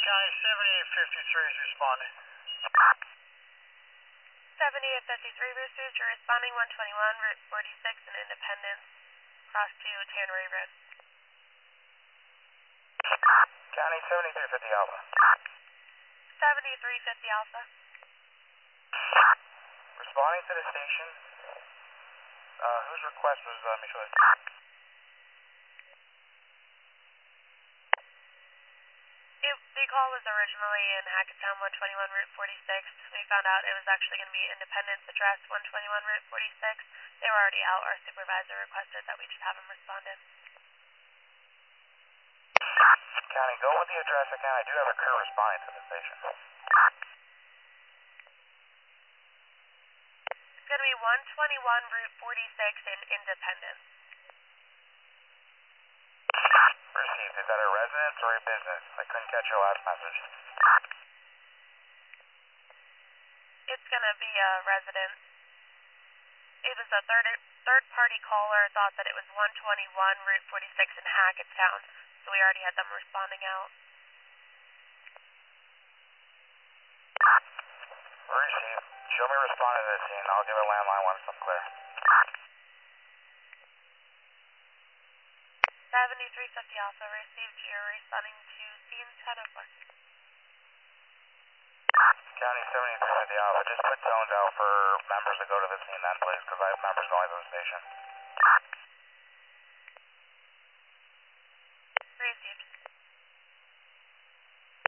County 7853 is responding. 7853 Roosters, you're responding 121, Route 46 in Independence, cross to Tannery Road. County 7350 Alpha. 7350 Alpha. Responding to the station. Whose request was mutually? The call was originally in Hackettstown 121 Route 46. We found out it was actually going to be Independence address 121 Route 46. They were already out. Our supervisor requested that we just have them respond in. County, go with the address again. I do have a crew responding to the station. It's going to be 121 Route 46 in Independence. Received. Is that a residence or a business? I couldn't catch your last message. It's going to be a resident. It was a third-party caller thought that it was 121 Route 46 in Hackettstown, so we already had them responding out. Received. Show me responding to the scene. I'll give a landline once I'm clear. 7350 Alpha received. You're responding to scene 1004. County 7350 Alpha. Just put tones out for members to go to the scene then, please, because I have members going to the station.